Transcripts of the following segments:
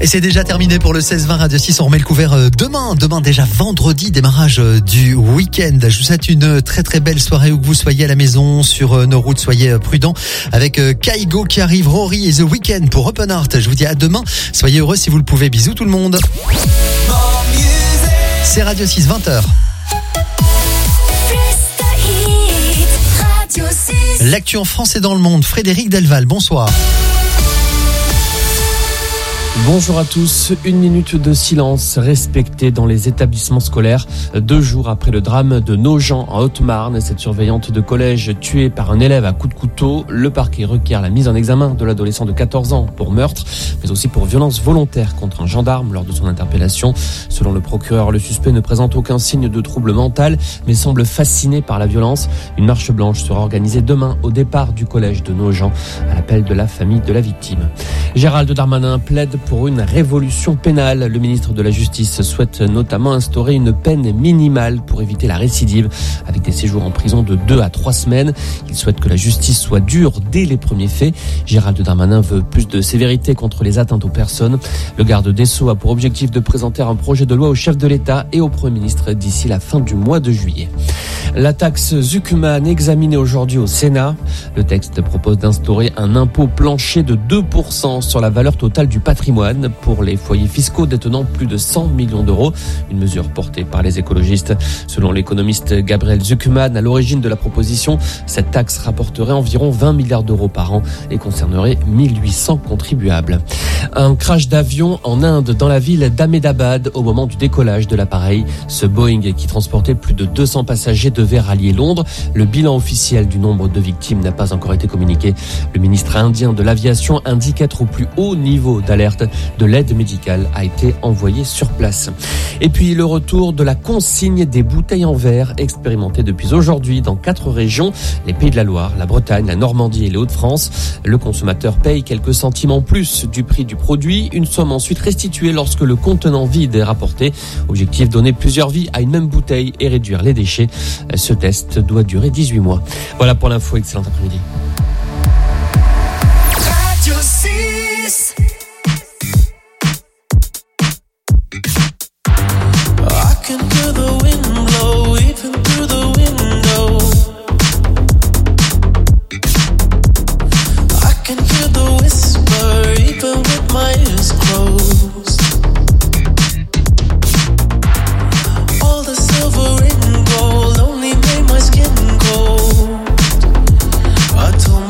Et c'est déjà terminé pour le 16-20 Radio 6. On remet le couvert demain. Demain déjà vendredi, démarrage du week-end. Je vous souhaite une très très belle soirée où que vous soyez à la maison, sur nos routes. Soyez prudents avec Kaigo qui arrive, Rory et The Weeknd pour Open Heart. Je vous dis à demain. Soyez heureux si vous le pouvez. Bisous tout le monde. C'est Radio 6, 20h. L'actu en France et dans le monde. Frédéric Delval, bonsoir. Bonjour à tous. 1 minute de silence respectée dans les établissements scolaires. 2 jours après le drame de Nogent en Haute-Marne, cette surveillante de collège tuée par un élève à coups de couteau, le parquet requiert la mise en examen de l'adolescent de 14 ans pour meurtre, mais aussi pour violence volontaire contre un gendarme lors de son interpellation. Selon le procureur, le suspect ne présente aucun signe de trouble mental, mais semble fasciné par la violence. Une marche blanche sera organisée demain au départ du collège de Nogent, à l'appel de la famille de la victime. Gérald Darmanin plaide pour une révolution pénale. Le ministre de la Justice souhaite notamment instaurer une peine minimale pour éviter la récidive, avec des séjours en prison de 2 à 3 semaines. Il souhaite que la justice soit dure dès les premiers faits. Gérald Darmanin veut plus de sévérité contre les atteintes aux personnes. Le garde des Sceaux a pour objectif de présenter un projet de loi au chef de l'État et au Premier ministre d'ici la fin du mois de juillet. La taxe Zucman examinée aujourd'hui au Sénat. Le texte propose d'instaurer un impôt plancher de 2% sur la valeur totale du patrimoine pour les foyers fiscaux détenant plus de 100 millions d'euros. Une mesure portée par les écologistes. Selon l'économiste Gabriel Zucman, à l'origine de la proposition, cette taxe rapporterait environ 20 milliards d'euros par an et concernerait 1800 contribuables. Un crash d'avion en Inde dans la ville d'Ahmedabad au moment du décollage de l'appareil. Ce Boeing qui transportait plus de 200 passagers devait rallier Londres. Le bilan officiel du nombre de victimes n'a pas encore été communiqué. Le ministre indien de l'aviation indique être au plus haut niveau d'alerte. De l'aide médicale a été envoyée sur place. Et puis le retour de la consigne des bouteilles en verre expérimentée depuis aujourd'hui dans 4 régions, les Pays de la Loire, la Bretagne, la Normandie et les Hauts-de-France. Le consommateur paye quelques centimes en plus du prix du produit, une somme ensuite restituée lorsque le contenant vide est rapporté. Objectif, donner plusieurs vies à une même bouteille et réduire les déchets. Ce test doit durer 18 mois. Voilà pour l'info, excellent après-midi. Radio 6. I told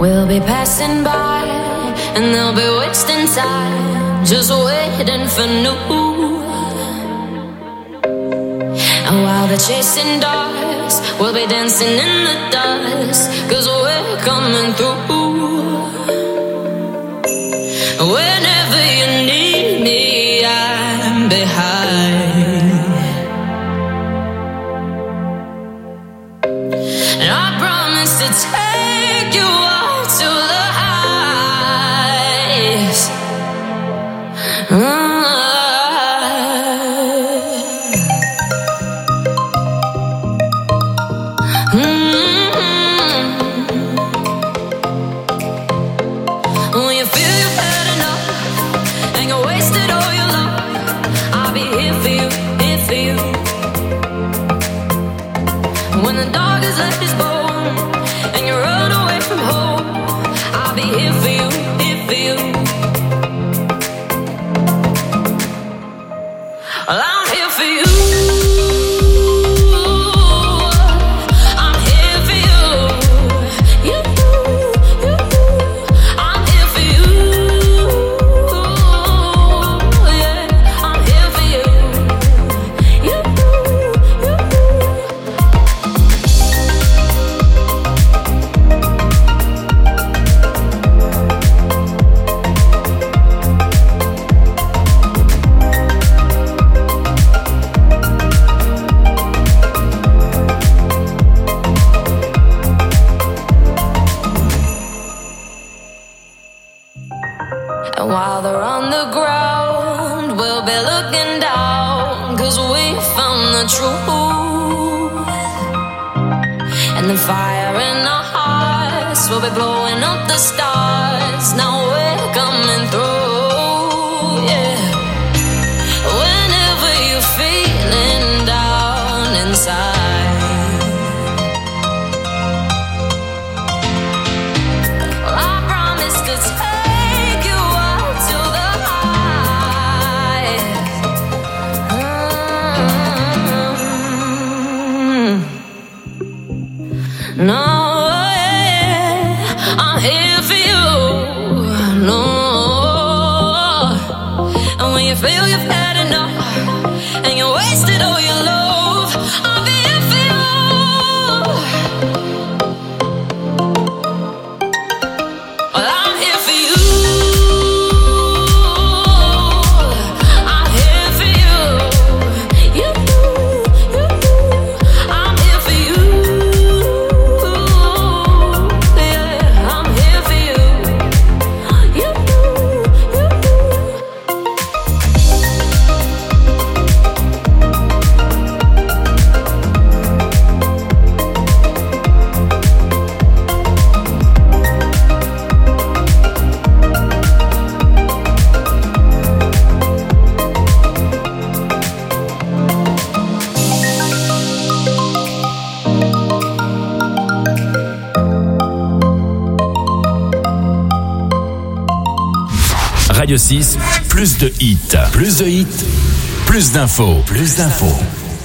We'll be passing by and they'll be wasting time, just waiting for new. And while they're chasing dogs, we'll be dancing in the dust, 'cause we're coming through. Whenever you need me, I'm behind. And I promise to take you out to the heights. When you feel you've had enough and you wasted all your love, I'll be here for you, here for you. When the dog has left his bone and you run away from home, I'll be here for you, here for you. Well, I'm here for you. I'm here for you. You. I'm here for you. Yeah, I'm here for you. You. And while they're on the ground, we'll be looking down, 'cause we found the truth. And the fire in our hearts will be blowing up the stars. Now we're coming through, yeah. Whenever you're feeling down inside, well, I promise to take you out to the heights. No, yeah, I'm here for you. No, and when you feel you've had enough and you wasted all your love, I'll be here for you. Well, I'm here for you. I'm here for you. You. I'm here for you. Yeah, I'm here for you. You. Radio 6, plus de hits. Plus de hits, plus d'infos. Plus d'infos.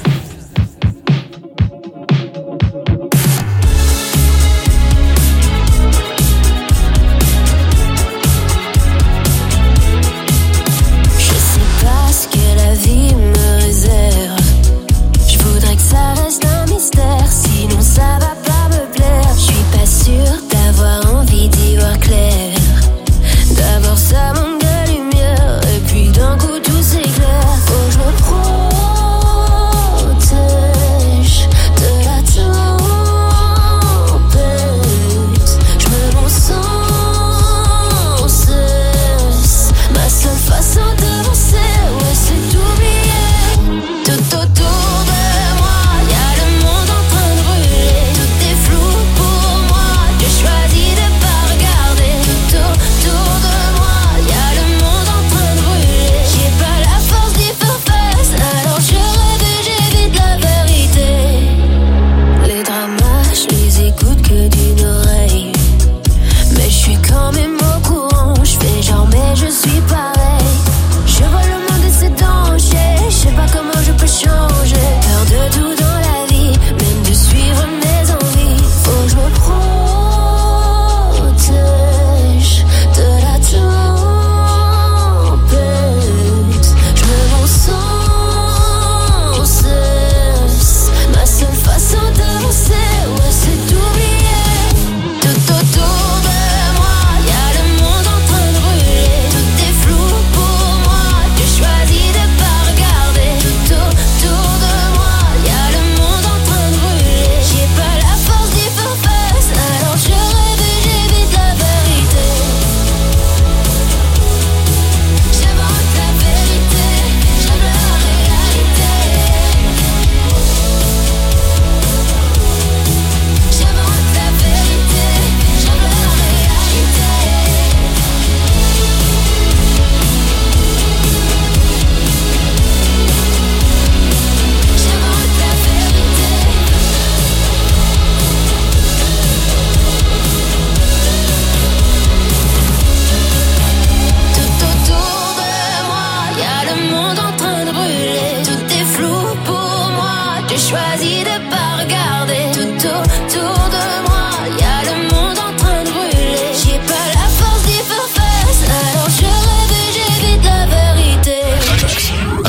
Je sais pas ce que la vie me réserve. Je voudrais que ça reste un mystère, sinon ça va pas me plaire. Je suis pas sûre d'avoir envie d'y voir clair. D'abord ça manque de lumière et puis d'un coup tout s'éclaire. Faut que je me prends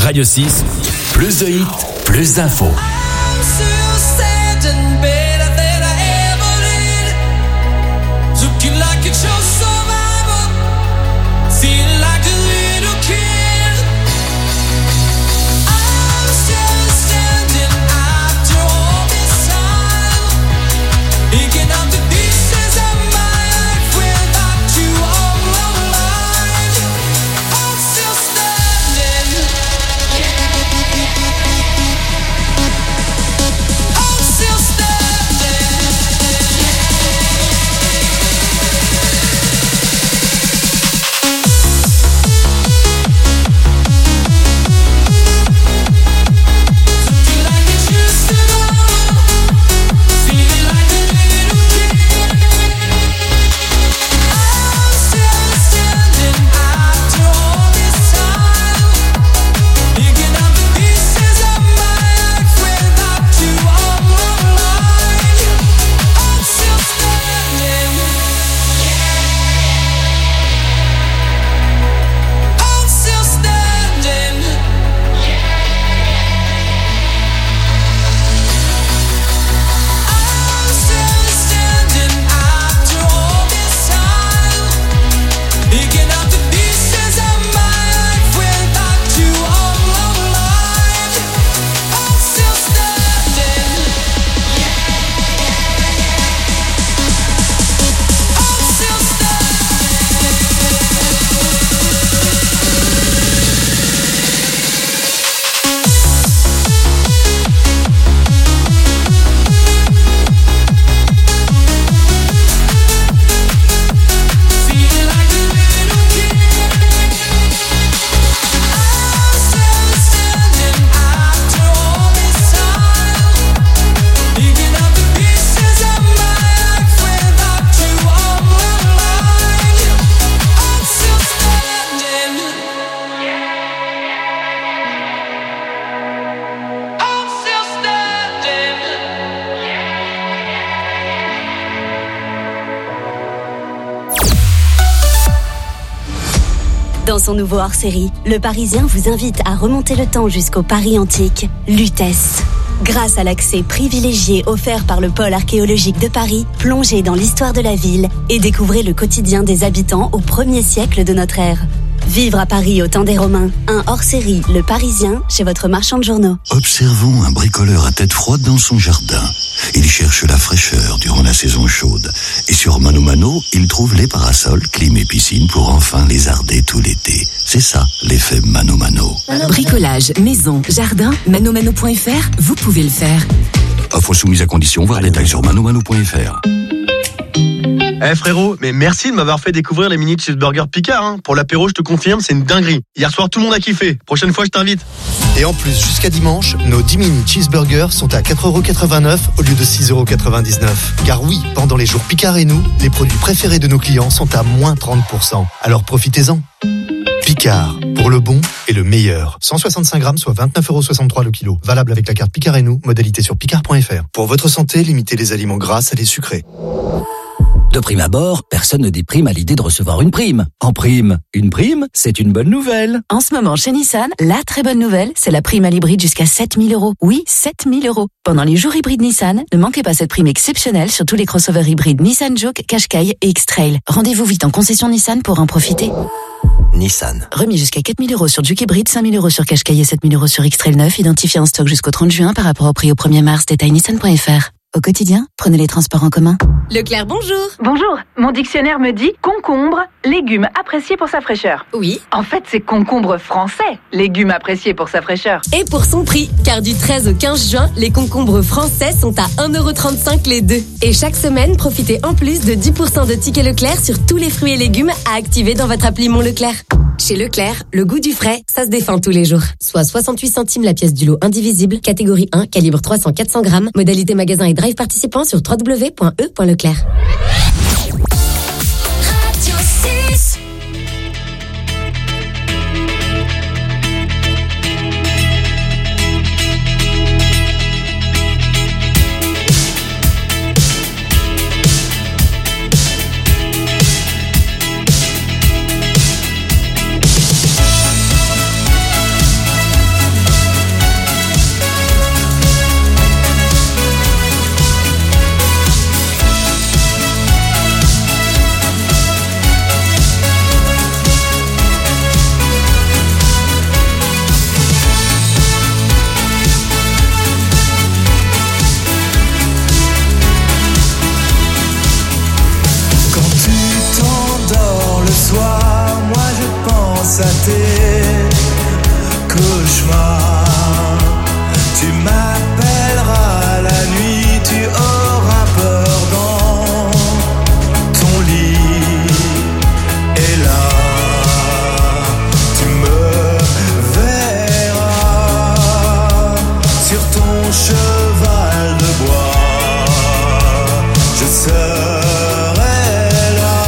Radio 6, plus de hits, plus d'infos. Dans son nouveau hors-série, Le Parisien vous invite à remonter le temps jusqu'au Paris antique, Lutèce. Grâce à l'accès privilégié offert par le pôle archéologique de Paris, plongez dans l'histoire de la ville et découvrez le quotidien des habitants au 1er siècle de notre ère. Vivre à Paris au temps des Romains, un hors-série Le Parisien chez votre marchand de journaux. Observons un bricoleur à tête froide dans son jardin. Il cherche la fraîcheur durant la saison chaude. Et sur Mano Mano, il trouve les parasols, clim et piscine pour enfin lézarder tout l'été. C'est ça, l'effet Mano Mano. Bricolage, maison, jardin, manomano.fr, vous pouvez le faire. Offre soumise à condition, voir les détails sur manomano.fr. Frérot, mais merci de m'avoir fait découvrir les mini cheeseburgers Picard. Hein. Pour l'apéro, je te confirme, c'est une dinguerie. Hier soir, tout le monde a kiffé. Prochaine fois, je t'invite. Et en plus, jusqu'à dimanche, nos 10 mini cheeseburgers sont à 4,89€ au lieu de 6,99€. Car oui, pendant les jours Picard et nous, les produits préférés de nos clients sont à moins 30%. Alors profitez-en. Picard, pour le bon et le meilleur. 165 grammes, soit 29,63€ le kilo. Valable avec la carte Picard et nous, modalité sur picard.fr. Pour votre santé, limitez les aliments gras, salés, sucrés. De prime abord, personne ne déprime à l'idée de recevoir une prime. En prime, une prime, c'est une bonne nouvelle. En ce moment, chez Nissan, la très bonne nouvelle, c'est la prime à l'hybride jusqu'à 7 000 €. Oui, 7 000 €. Pendant les jours hybrides Nissan, ne manquez pas cette prime exceptionnelle sur tous les crossovers hybrides Nissan Juke, Qashqai et X-Trail. Rendez-vous vite en concession Nissan pour en profiter. Nissan. Remis jusqu'à 4 000 € sur Juke hybride, 5 000 € sur Qashqai et 7 000 € sur X-Trail 9, identifié en stock jusqu'au 30 juin par rapport au prix au 1er mars, détail nissan.fr. Au quotidien, prenez les transports en commun. Leclerc, bonjour. Bonjour. Mon dictionnaire me dit concombre, légume apprécié pour sa fraîcheur. Oui. En fait, c'est concombre français, légume apprécié pour sa fraîcheur. Et pour son prix, car du 13 au 15 juin, les concombres français sont à 1,35€ les deux. Et chaque semaine, profitez en plus de 10% de tickets Leclerc sur tous les fruits et légumes à activer dans votre appli Mon Leclerc. Chez Leclerc, le goût du frais, ça se défend tous les jours. Soit 68 centimes la pièce du lot indivisible, catégorie 1, calibre 300-400 grammes, modalité magasin et drive participant sur www.e.leclerc. Radio 6. à tes cauchemars. Tu m'appelleras la nuit, tu auras peur dans ton lit. Et là, tu me verras sur ton cheval de bois. Je serai là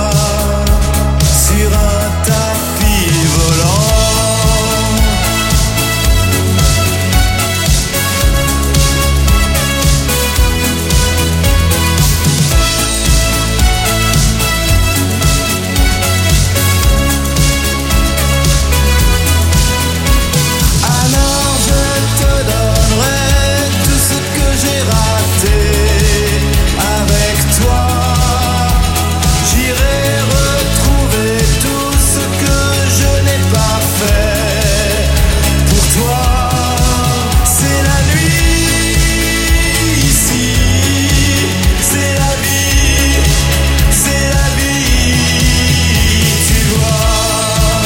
sur un tapis volant. Alors je te donnerai tout ce que j'ai raté. Avec toi, j'irai retrouver tout ce que je n'ai pas fait. Pour toi, c'est la nuit ici, c'est la vie, tu vois.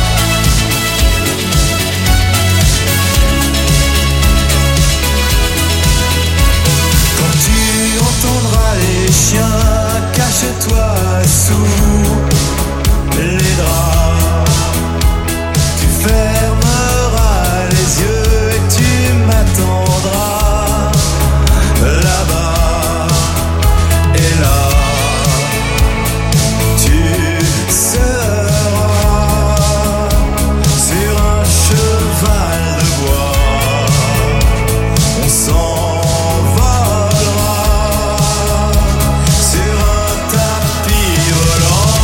Quand tu entendras les chiens, cache-toi sous les draps. Tu fermeras les yeux et tu m'attendras là-bas. Et là, tu seras sur un cheval de bois. On s'envolera sur un tapis volant.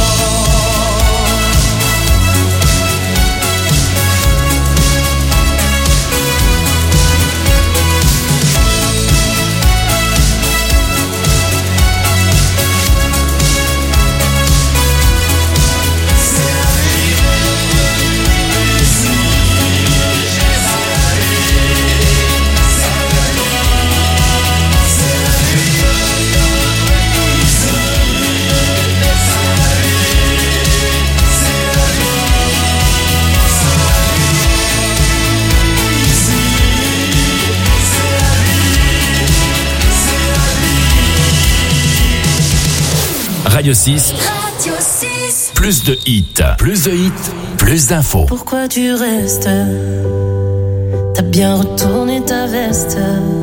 Radio 6, Radio 6. plus de hits, plus d'infos. Pourquoi tu restes? T'as bien retourné ta veste.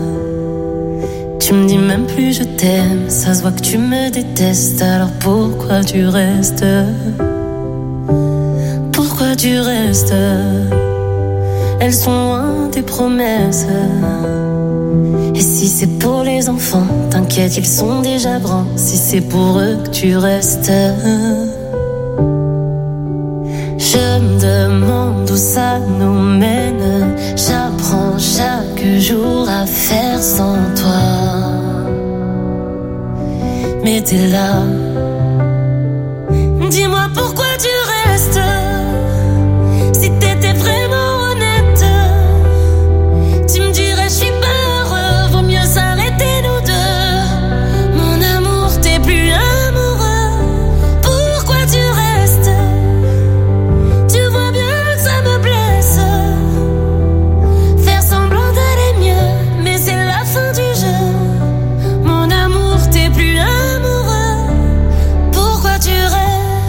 Tu me dis même plus je t'aime. Ça se voit que tu me détestes. Alors pourquoi tu restes? Pourquoi tu restes? Elles sont loin tes promesses. Et si c'est pour les enfants, t'inquiète, ils sont déjà grands. Si c'est pour eux que tu restes, je me demande où ça nous mène. J'apprends chaque jour à faire sans toi. Mais t'es là. Dis-moi pourquoi tu restes. Si t'étais vraiment honnête, tu me dirais je suis pas heureux, vaut mieux s'arrêter nous deux. Mon amour, t'es plus amoureux. Pourquoi tu restes? Tu vois bien que ça me blesse. Faire semblant d'aller mieux, mais c'est la fin du jeu. Mon amour, t'es plus amoureux. Pourquoi tu restes?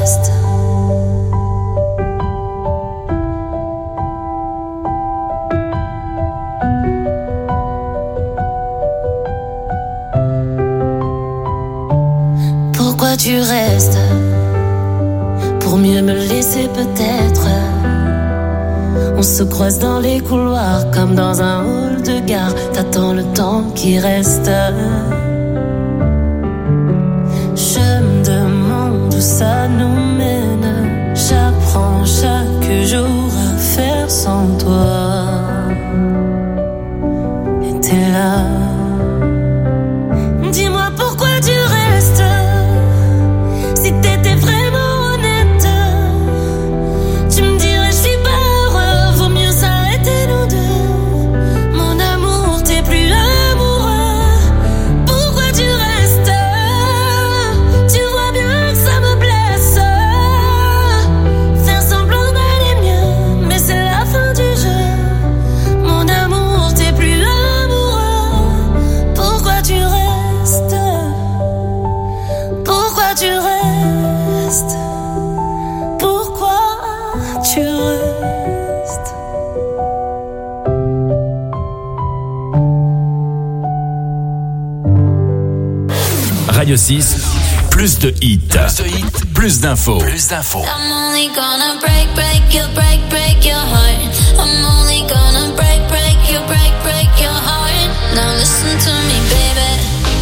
Pourquoi tu restes? Pour mieux me laisser peut-être. On se croise dans les couloirs comme dans un hall de gare. T'attends le temps qui reste. Je me demande où ça nous mène. J'apprends chaque jour à faire sans toi. Et t'es là. Dis-moi pourquoi tu restes. Si t'étais vraiment honnête, tu me dirais je suis pas heureux, vaut mieux s'arrêter nous deux. Mon amour, t'es plus amoureux. Pourquoi tu restes? Tu vois bien que ça me blesse. Faire semblant d'aller Radio 6, plus de hits. Plus d'infos. I'm only gonna break your heart. I'm only gonna break your heart. Now listen to me, baby.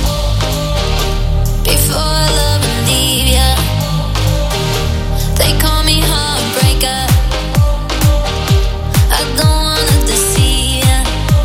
Before I love and leave ya, they call me heartbreaker. I don't wanna deceive ya.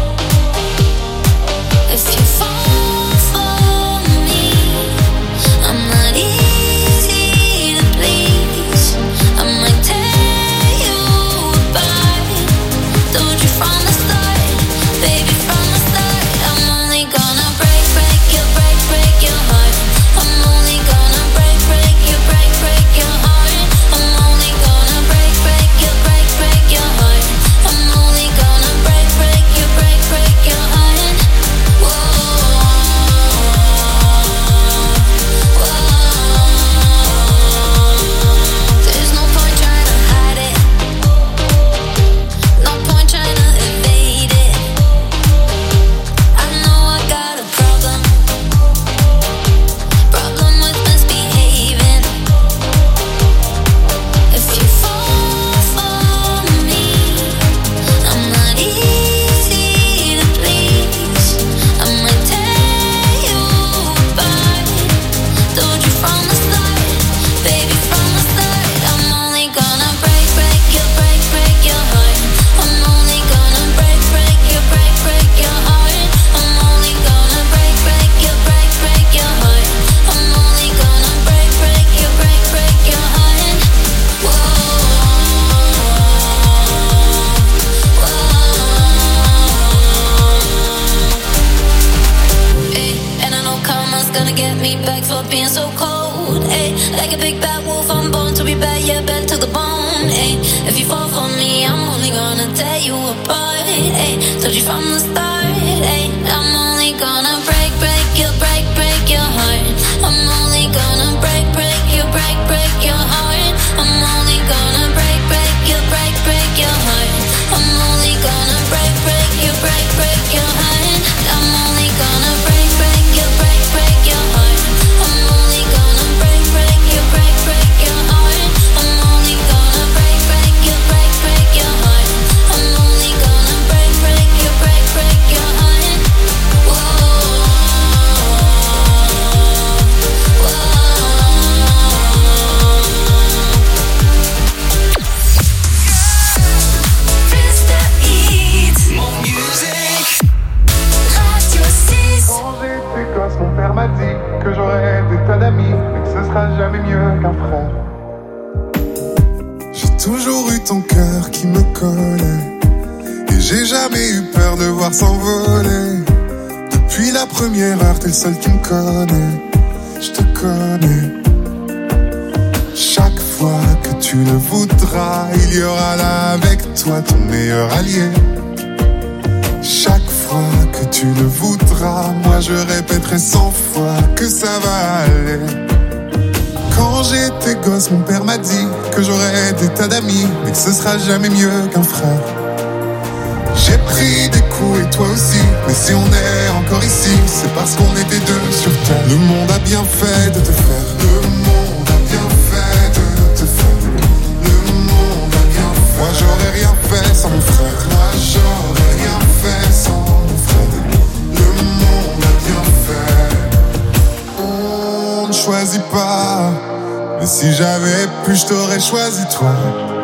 If you fall for me, I'm not easy to please. I might tear you apart. Told you from the start, baby, from the start. I'm only gonna break your heart. I'm only gonna break your heart. I'm only gonna break your heart. I'm only gonna break your heart. There's no point trying to hide it. No point trying to evade it. I know I got a problem with misbehaving. If you fall for me, I'm not easy to please. I might tear you apart. Told you from the start, baby, from the start. I'm only gonna break your heart. I'm only gonna break your heart. I'm only gonna break your heart. I'm only gonna break your heart. And I know karma's gonna get me back for being so cold. Like a big bad wolf, I'm born to be bad, yeah, bad to the bone. If you fall for me, I'm only gonna tear you apart. Told you from the start, I'm only gonna break your heart. I'm only gonna break your heart. I'm only gonna break your heart. I'm only gonna break your heart. I'm only gonna break your heart. I'm only gonna break your heart. I'm only gonna break your heart. I'm only gonna break your heart. Quand j'étais gosse, mon père m'a dit que j'aurais des tas d'amis, mais que ce sera jamais mieux qu'un frère. J'ai toujours eu ton cœur qui me collait, et j'ai jamais eu peur de voir s'envoler. Depuis la première heure, t'es le seul qui me connaît, je te connais. Chaque fois que tu le voudras, il y aura là avec toi ton meilleur allié. Chaque fois que tu le voudras, moi je répéterai 100 fois que ça va aller. Quand j'étais gosse, mon père m'a dit que j'aurais des tas d'amis, mais que ce sera jamais mieux qu'un frère. J'ai pris des coups et toi aussi, mais si on est encore ici, c'est parce qu'on était deux sur terre. Le monde a bien fait de te faire. Le monde a bien fait de te faire. Le monde a bien fait. Moi j'aurais rien fait sans mon frère. Moi j'aurais rien fait sans mon frère. Le monde a bien fait. On ne choisit pas, mais si j'avais pu, je t'aurais choisi toi.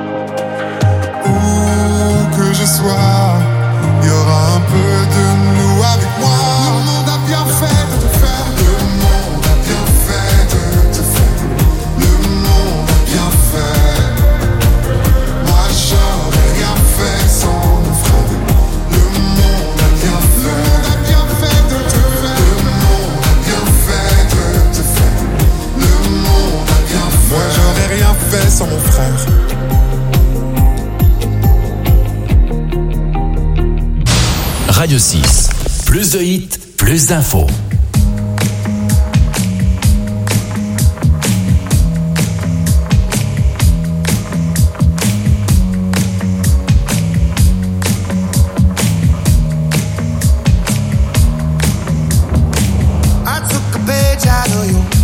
Où que je sois, il y aura un peu de nous avec moi. Le monde a bien fait de te faire. Le monde a bien fait de te faire. Le monde a bien fait. Moi j'aurais rien fait sans mon frère. Le monde a bien fait. Le monde a bien fait de te faire. Le monde a bien fait de te faire. Le monde a bien fait. Moi j'aurais rien fait sans mon frère. Radio 6, plus de hits, plus d'infos. I took a page out of you.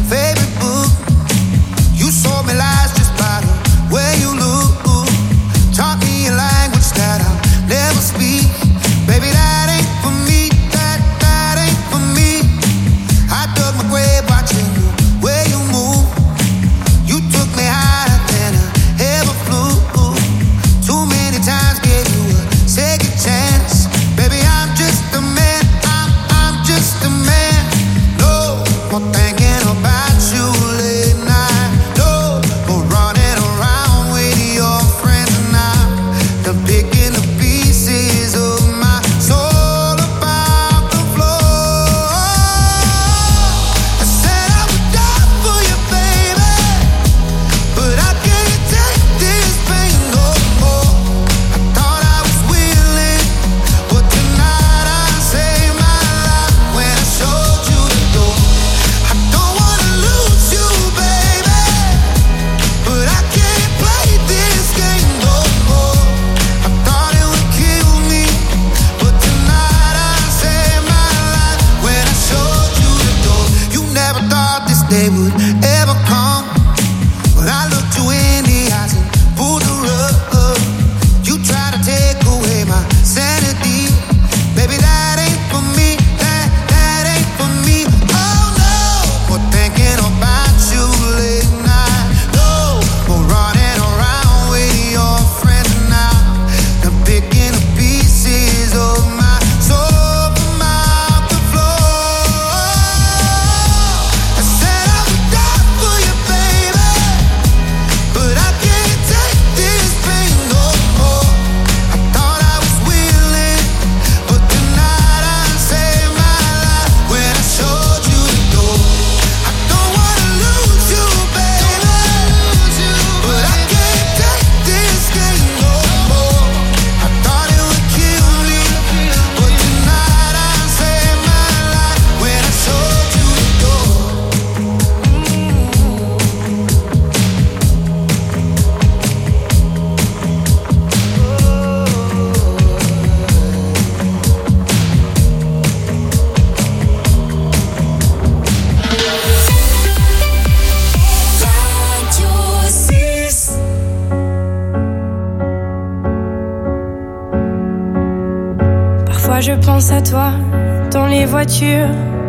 je pense à toi dans les voitures.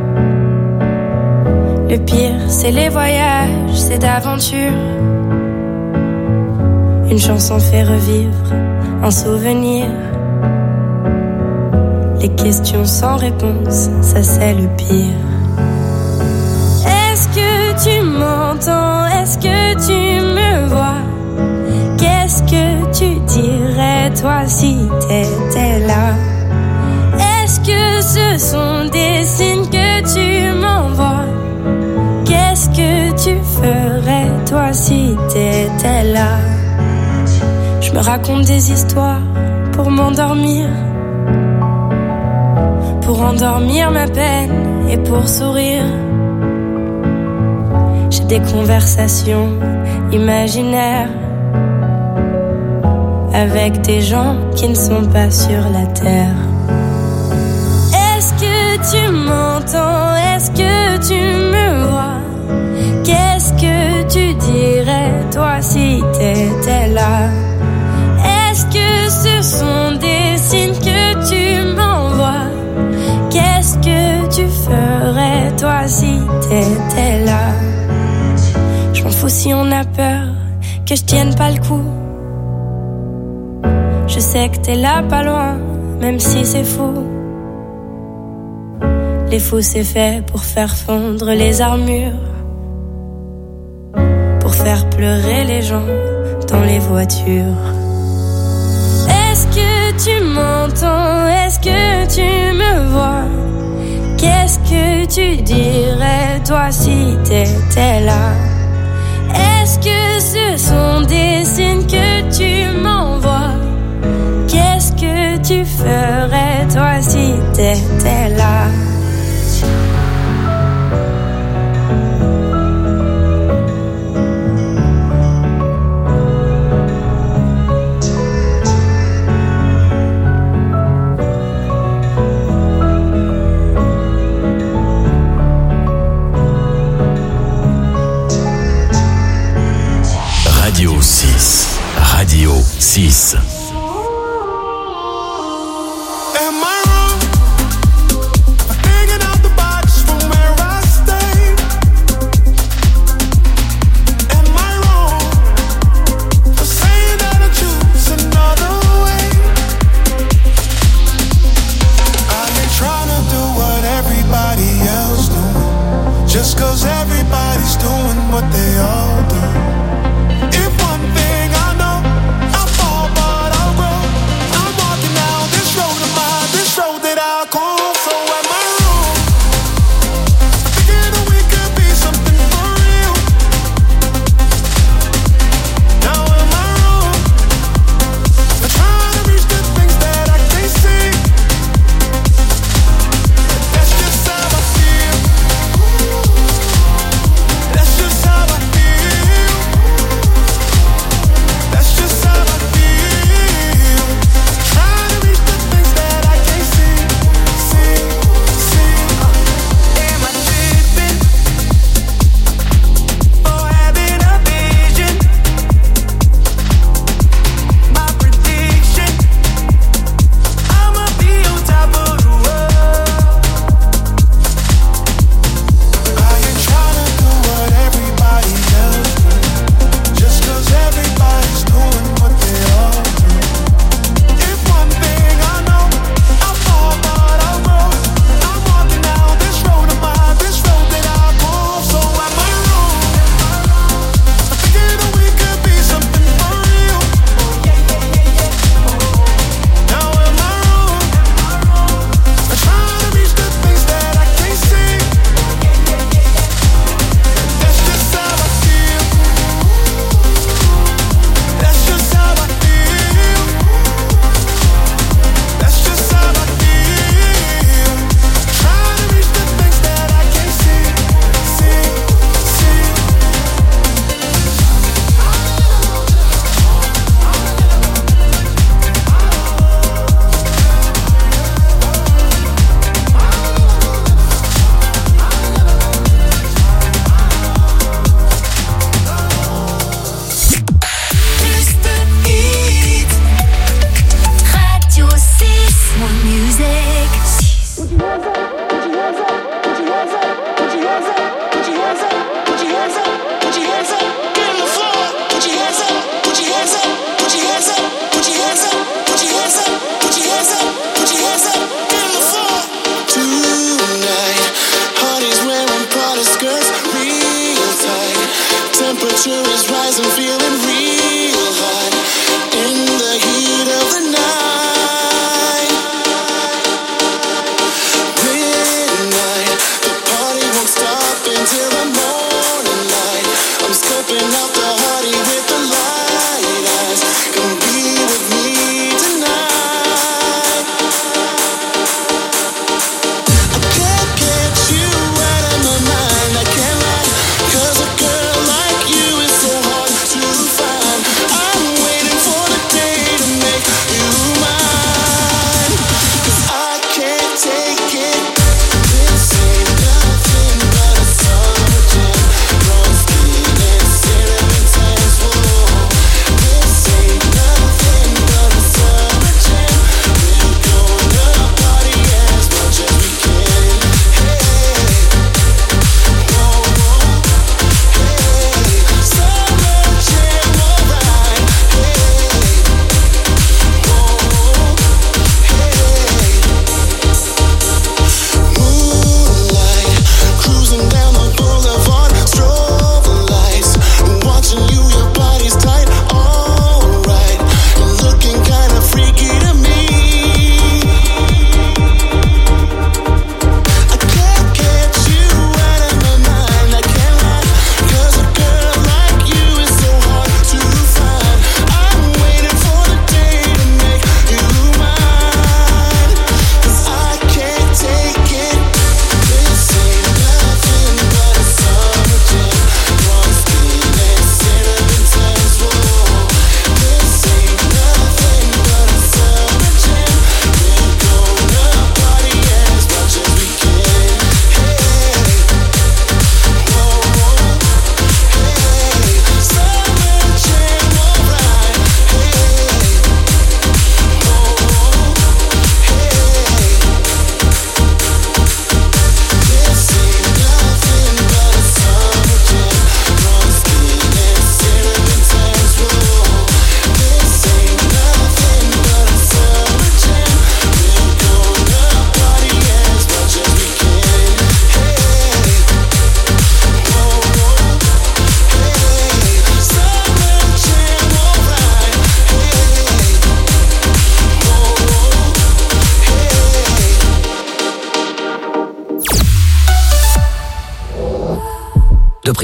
Le pire, c'est les voyages, c'est d'aventure. Une chanson fait revivre un souvenir. Les questions sans réponse, ça c'est le pire. Est-ce que tu m'entends? Est-ce que tu me vois? Qu'est-ce que tu dirais toi si t'étais là? Est-ce que ce sont des signes que tu m'envoies? Qu'est-ce que tu ferais toi si t'étais là? Je me raconte des histoires pour m'endormir, pour endormir ma peine et pour sourire. J'ai des conversations imaginaires avec des gens qui ne sont pas sur la terre. Est-ce que tu m'entends? Est-ce que tu me vois? Qu'est-ce que tu dirais toi si t'étais là? Est-ce que ce sont des signes que tu m'envoies? Qu'est-ce que tu ferais toi si t'étais là? Je m'en fous si on a peur que je tienne pas le coup. Je sais que t'es là pas loin, même si c'est fou. Les fous c'est fait pour faire fondre les armures, pour faire pleurer les gens dans les voitures. Est-ce que tu m'entends? Est-ce que tu me vois? Qu'est-ce que tu dirais toi si t'étais là? Est-ce que ce sont des signes que tu m'envoies? Qu'est-ce que tu ferais toi si t'étais là? Radio 6. Radio 6. Just 'cause everybody's doing what they all do. If one thing I know, I fall but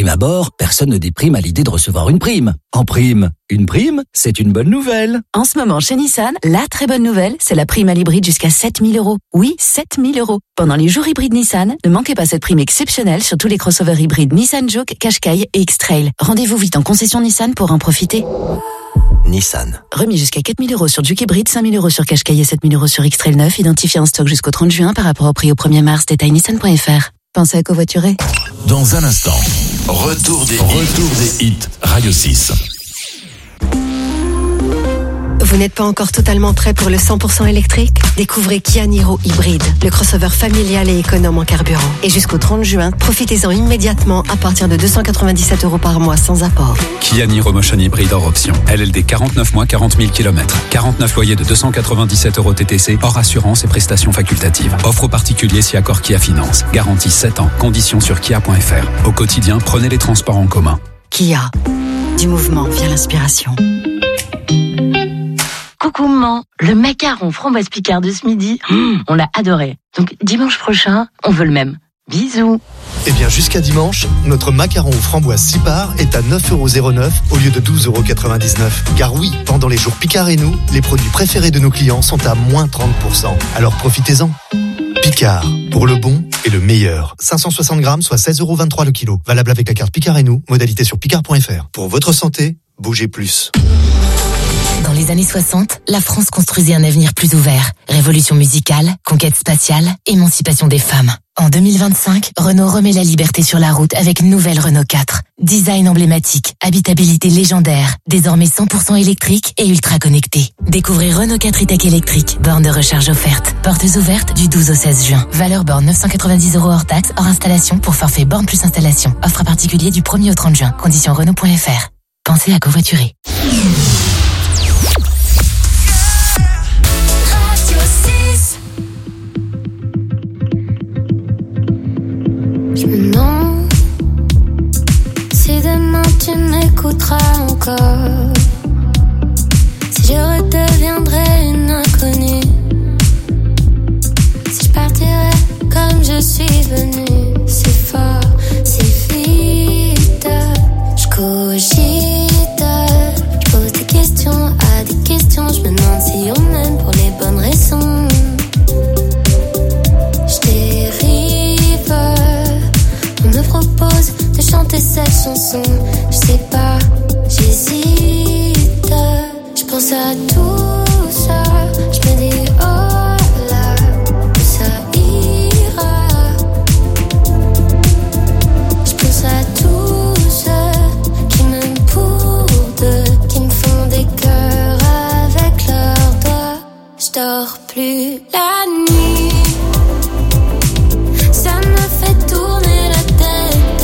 prime abord, personne ne déprime à l'idée de recevoir une prime. En prime, une prime, c'est une bonne nouvelle. En ce moment, chez Nissan, la très bonne nouvelle, c'est la prime à l'hybride jusqu'à 7 000 €. Oui, 7 000 €. Pendant les jours hybrides Nissan, ne manquez pas cette prime exceptionnelle sur tous les crossovers hybrides Nissan Juke, Qashqai et X-Trail. Rendez-vous vite en concession Nissan pour en profiter. Nissan. Remis jusqu'à 4 000 € sur Juke hybride, 5 000 € sur Qashqai et 7 000 € sur X-Trail 9, identifié en stock jusqu'au 30 juin par rapport au prix au 1er mars, détail nissan.fr. Pensez à covoiturer. Dans un instant, retour des hits, Radio 6. Vous n'êtes pas encore totalement prêt pour le 100% électrique? Découvrez Kia Niro Hybride, le crossover familial et économe en carburant. Et jusqu'au 30 juin, profitez-en immédiatement à partir de 297 € par mois sans apport. Kia Niro Motion Hybride hors option. LLD 49 mois, 40 000 km. 49 loyers de 297 € TTC, hors assurance et prestations facultatives. Offre aux particuliers si accord Kia Finance. Garantie 7 ans. Conditions sur kia.fr. Au quotidien, prenez les transports en commun. Kia. Du mouvement vient l'inspiration. Coucou maman, le macaron framboise Picard de ce midi, on l'a adoré. Donc dimanche prochain, on veut le même. Bisous. Eh bien, jusqu'à dimanche, notre macaron aux framboises 6 parts est à 9,09 € au lieu de 12,99 €. Car oui, pendant les jours Picard et nous, les produits préférés de nos clients sont à moins 30%. Alors profitez-en. Picard, pour le bon et le meilleur. 560 grammes, soit 16,23 € le kilo. Valable avec la carte Picard et nous, modalité sur picard.fr. Pour votre santé, bougez plus. Dans les années 60, la France construisait un avenir plus ouvert. Révolution musicale, conquête spatiale, émancipation des femmes. En 2025, Renault remet la liberté sur la route avec nouvelle Renault 4. Design emblématique, habitabilité légendaire, désormais 100% électrique et ultra connecté. Découvrez Renault 4 e-Tech électrique, borne de recharge offerte. Portes ouvertes du 12 au 16 juin. Valeur borne 990 € hors taxe, hors installation pour forfait borne plus installation. Offre à particulier du 1er au 30 juin. Conditions Renault.fr. Pensez à covoiturer. Je me demande si demain tu m'écouteras encore, si je redeviendrai une inconnue, si je partirai comme je suis venue. C'est fort, c'est vite, je cogite, je pose des questions à des questions. Je me demande si on m'aime pour les bonnes raisons. Je dérive, on me propose de chanter cette chanson. Je sais pas, j'hésite. Je pense à tout ça. Je me dis oh là, ça ira. Je pense à tous ceux qui m'aiment pour deux, qui me font des cœurs avec leurs doigts. Je dors plus la nuit. Ça me fait tourner la tête.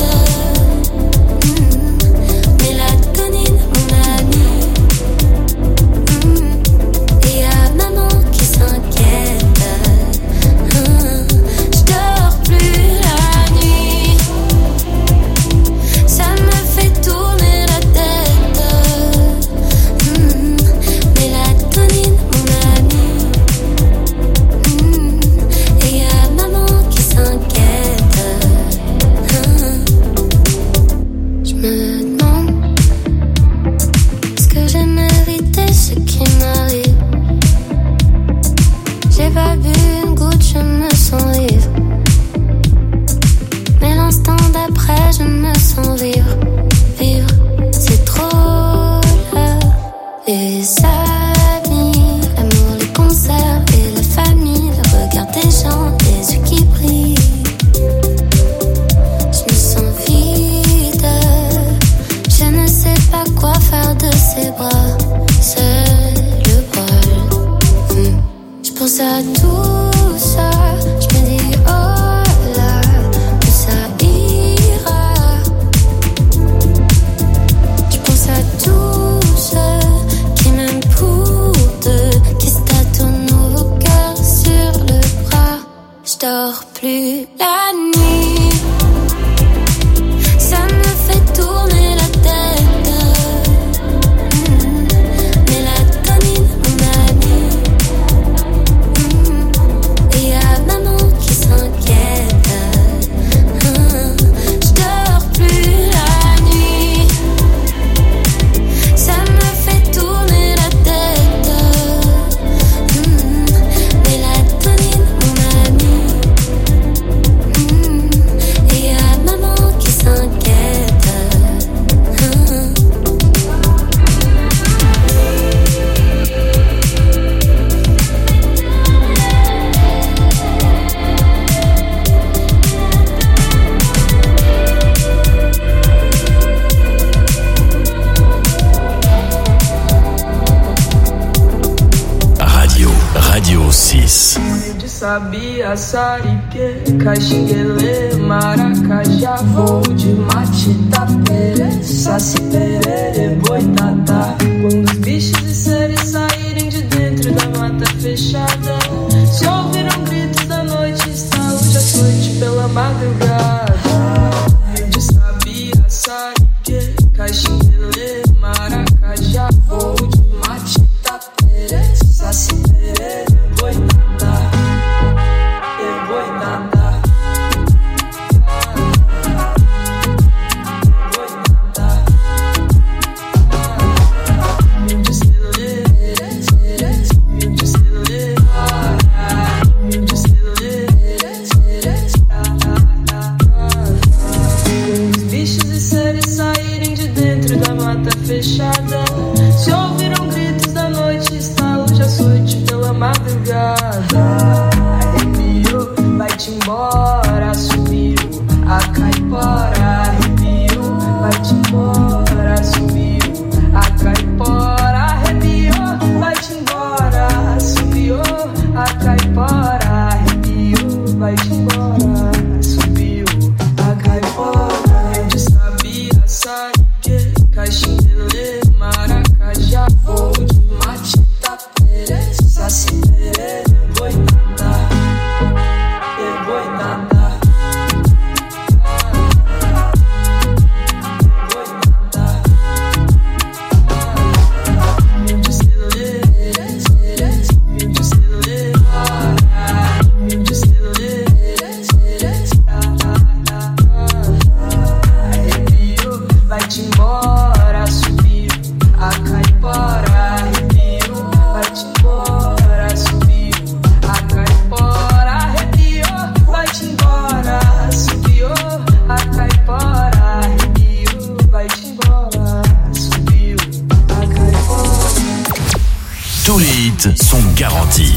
Mélatonine, mon ami. Et y'a maman qui s'inquiète. Je dors plus la nuit. Ça me fait tourner la tête. Mélatonine, mon ami. Et y'a maman qui s'inquiète. Je me demande, est-ce que j'ai mérité ce qui m'arrive? J'ai pas bu une goutte, je me sens ivre. Mais l'instant d'après, je me sens vivre. Vivre, c'est trop là. Les amis, l'amour, les concerts et la famille, le regard des gens, les yeux qui brillent. Je me sens vide, je ne sais pas quoi faire de ces bras. C'est le bol. Je pense à tout ça. Je me dis oh là, que ça ira. Je pense à tous ceux qui m'aiment pour deux, qui se tâtonnent au cœur sur le bras. Je dors plus la nuit. Ça me fait tourner la tête. Mélatonine, mon ami. Et y'a maman qui s'inquiète. Je dors plus la 6. De sabia, sarique, caxinguelê, maracajá, voo de mate, tapere, saci, perere, boitatá. Quando os bichos e seres saírem de dentro da mata fechada, se ouviram gritos da noite, está hoje à noite pela madrugada. De sabia, sarique, caxinguelê, maracajá, voo de mate, tapere, saci, perere, boitatá. Fechada, se ouviram gritos da noite, estalo de açoite pela madrugada. Arrepiou, vai-te embora, subiu a caipora. Arrepiou, vai-te embora, subiu a caipora. Arrepiou, vai-te embora, subiu a caipora. Arrepiou, vai-te embora, subiu a caipora. De sabia, sarique, caxinguelê, maracajá, voo de mate, tapere, saci, perere, boitatá, boitatá. Vai-te embora, subiu a caipora. Arrepiou, vai-te embora, subiu a caipora. Arrepiou, vai-te embora, subiu a caipora. Arrepiou, vai-te embora, subiu a caipora. Tous les hits sont garantis.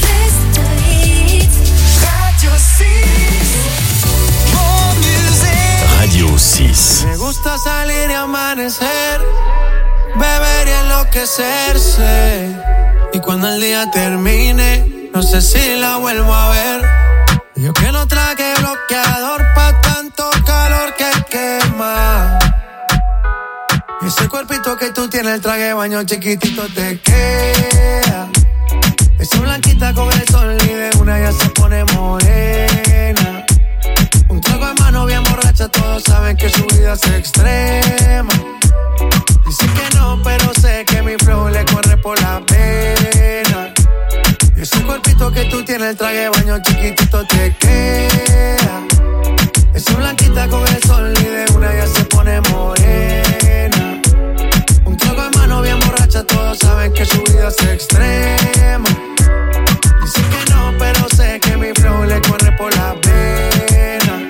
Radio 6. Me gusta salir y amanecer, beber y enloquecerse. Y cuando el día termine, no sé si la vuelvo a ver. Yo que no traje bloqueador pa' tanto calor que quema. Y ese cuerpito que tú tienes, el traje de baño chiquitito te queda. Esa blanquita con el sol y de una ya se pone morena. Un trago en mano bien borracha, todos saben que su vida es extrema. Dicen que no, pero sé que mi flow le corre por la pena. Y ese cuerpito que tú tienes, el traje de baño chiquitito te queda. Esa blanquita con el sol y de una ya se pone morena. Un trago en mano bien borracha, todos saben que su vida es extrema. Dicen que no, pero sé que mi flow le corre por la pena.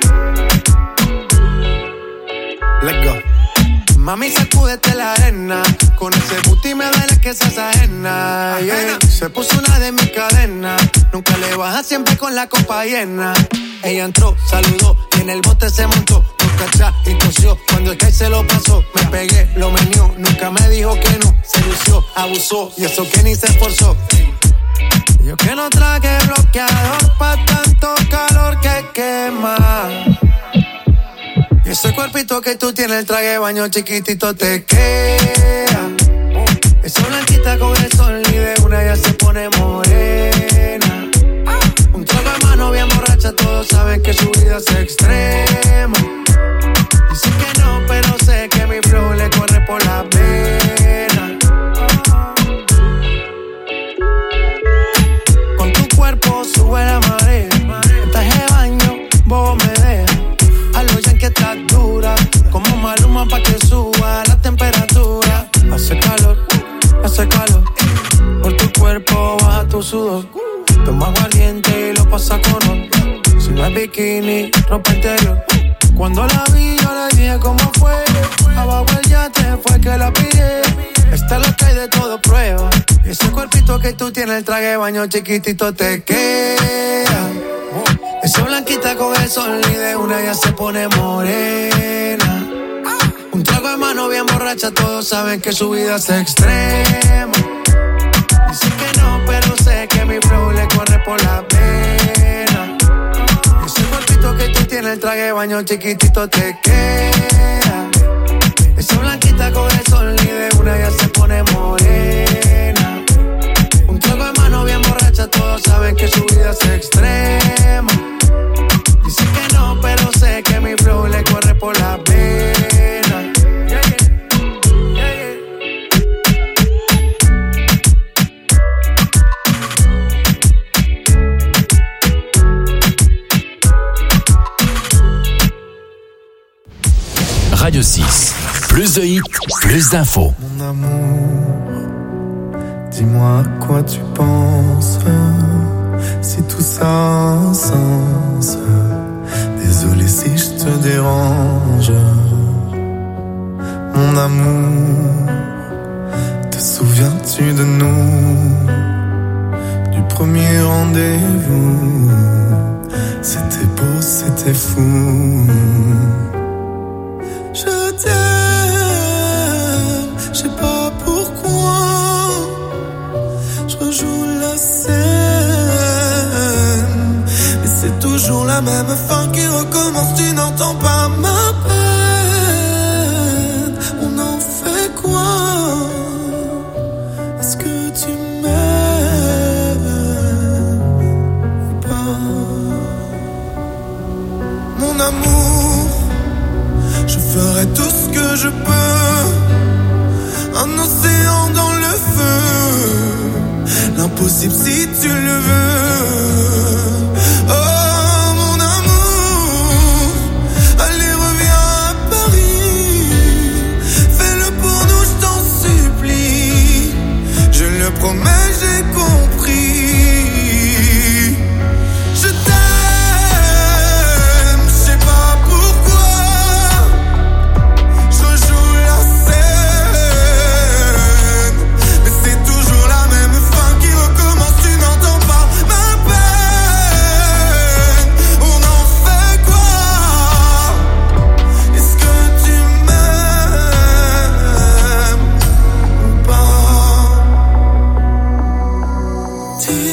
Let's go. Mami, sacúdete la arena. Con ese booty me duele que seas ajena, yeah. Se puso una de mis cadenas. Nunca le baja, siempre con la copa llena. Ella entró, saludó y en el bote se montó. Nunca atrás y tosió. Cuando el que se lo pasó, me pegué, lo menió. Nunca me dijo que no. Se lució, abusó y eso que ni se esforzó. Yo que no traje bloqueador pa' tanto calor que quema. Y ese cuerpito que tú tienes, el traje de baño chiquitito te queda. Esa blanquita con el sol y de una ya se pone morena. Un trago en mano bien borracha, todos saben que su vida es extrema. Dicen que no, pero sé que mi flow le corre por la pena. Con tu cuerpo sube la marea. El traje de baño, bobo me deja. A lo ya que estás dura, como Maluma pa' que suba la temperatura. Hace calor, por tu cuerpo baja tu sudor. Toma aguardiente y lo pasa con ron. Si no es bikini, ropa interior. Cuando la vi yo le dije cómo fue. Abajo el yate fue que la pillé. Esta es lo que hay de todo prueba. Y ese cuerpito que tú tienes, el traje de baño chiquitito te queda. Esa blanquita con el sol y de una ya se pone morena. Un trago de mano bien borracha, todos saben que su vida es extrema. Dicen que no, pero sé que mi flow le corre por la pena. traje de baño chiquitito te queda. Esa blanquita coge el sol y de una ya se pone morena. Un trago de mano bien borracha, todos saben que su vida es extrema. Dice que no, pero sé que mi flow le corre por la pena. Yeah, yeah. Radio 6. Plus de hits, plus d'infos. Mon amour, dis-moi à quoi tu penses. Si tout ça a un sens. Désolé si je te dérange. Mon amour, te souviens-tu de nous? Du premier rendez-vous. C'était beau, c'était fou. Je t'aime, je sais pas pourquoi. Je rejoue la scène, mais c'est toujours la même fin qui recommence. Tu n'entends pas ma peine. On en fait quoi? Est-ce que tu m'aimes ou pas? Mon amour, je ferai tout ce que je peux. Un océan dans le feu. L'impossible si tu le veux. Oh mon amour, allez reviens à Paris. Fais-le pour nous, je t'en supplie. Je le promets, j'ai compris. Je t'aime. Dis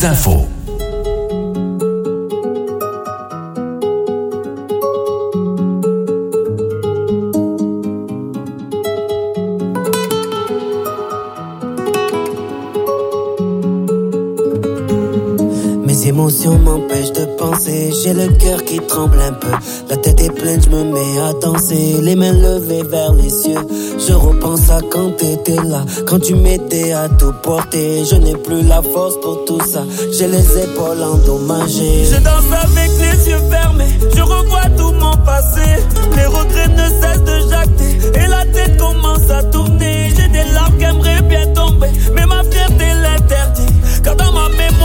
plus d'infos. Mes émotions m'empêchent de penser, j'ai le cœur qui tremble un peu. La tête est pleine, je me mets à danser, les mains levées vers les cieux. Je repense à quand t'étais là, quand tu m'étais à tout porter. Je n'ai plus la force pour tout ça, j'ai les épaules endommagées. Je danse avec les yeux fermés, je revois tout mon passé. Les regrets ne cessent de jacter, et la tête commence à tourner. J'ai des larmes qui aimeraient bien tomber, mais ma fierté l'interdit, car dans ma mémoire